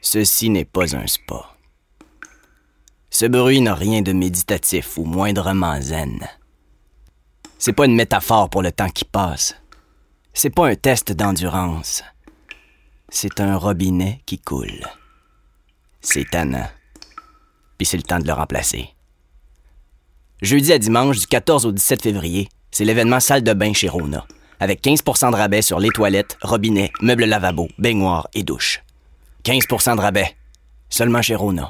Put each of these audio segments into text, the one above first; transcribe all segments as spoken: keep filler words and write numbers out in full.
Ceci n'est pas un spa. Ce bruit n'a rien de méditatif ou moindrement zen. C'est pas une métaphore pour le temps qui passe. C'est pas un test d'endurance. C'est un robinet qui coule. C'est tannant. Puis c'est le temps de le remplacer. Jeudi à dimanche, du quatorze au dix-sept février, c'est l'événement salle de bain chez Rona, avec quinze pour cent de rabais sur les toilettes, robinets, meubles lavabo, baignoires et douches. quinze pour cent de rabais. Seulement chez Rona.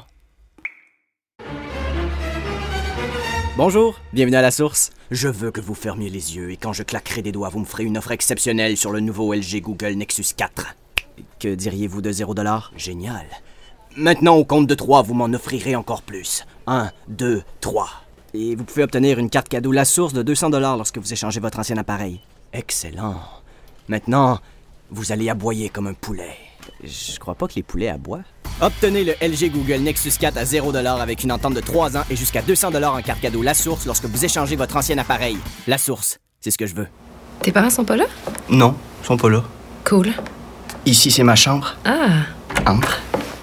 Bonjour, bienvenue à La Source. Je veux que vous fermiez les yeux et quand je claquerai des doigts, vous me ferez une offre exceptionnelle sur le nouveau L G Google Nexus quatre. Que diriez-vous de zéro dollar? Génial. Maintenant, au compte de trois, vous m'en offrirez encore plus. Un, deux, trois. Et vous pouvez obtenir une carte cadeau La Source de deux cents dollars lorsque vous échangez votre ancien appareil. Excellent. Maintenant, vous allez aboyer comme un poulet. Je crois pas que les poulets aboient. Obtenez le L G Google Nexus quatre à zéro dollar avec une entente de trois ans et jusqu'à deux cents dollars en carte cadeau La Source lorsque vous échangez votre ancien appareil. La Source, c'est ce que je veux. Tes parents sont pas là? Non, ils sont pas là. Cool. Ici, c'est ma chambre. Ah. Entre.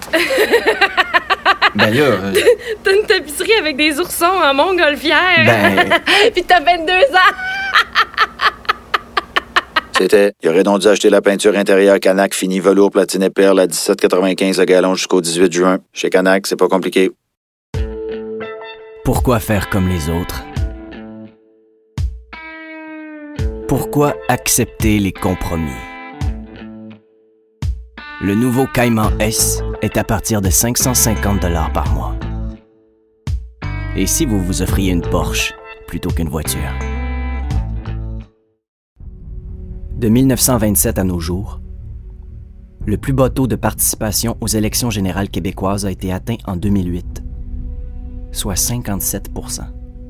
Ben là... Euh... T'as une tapisserie avec des oursons en montgolfière. Ben... Puis t'as vingt-deux ans. C'était, il aurait donc dû acheter la peinture intérieure Canac fini velours platine et perle à dix-sept quatre-vingt-quinze le gallon jusqu'au dix-huit juin. Chez Canac, c'est pas compliqué. Pourquoi faire comme les autres? Pourquoi accepter les compromis? Le nouveau Cayman S est à partir de cinq cent cinquante dollars par mois. Et si vous vous offriez une Porsche plutôt qu'une voiture? De mille neuf cent vingt-sept à nos jours, le plus bas taux de participation aux élections générales québécoises a été atteint en deux mille huit, soit cinquante-sept pour cent.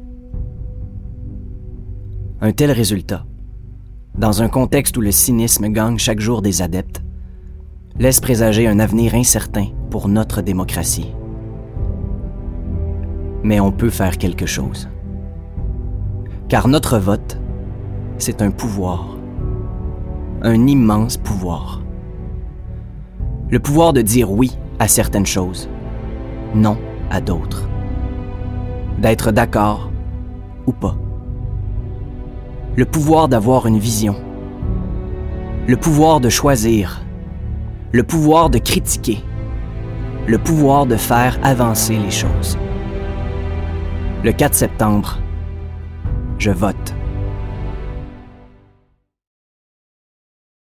Un tel résultat, dans un contexte où le cynisme gagne chaque jour des adeptes, laisse présager un avenir incertain pour notre démocratie. Mais on peut faire quelque chose. Car notre vote, c'est un pouvoir. Un immense pouvoir. Le pouvoir de dire oui à certaines choses, non à d'autres. D'être d'accord ou pas. Le pouvoir d'avoir une vision. Le pouvoir de choisir. Le pouvoir de critiquer. Le pouvoir de faire avancer les choses. Le quatre septembre, je vote.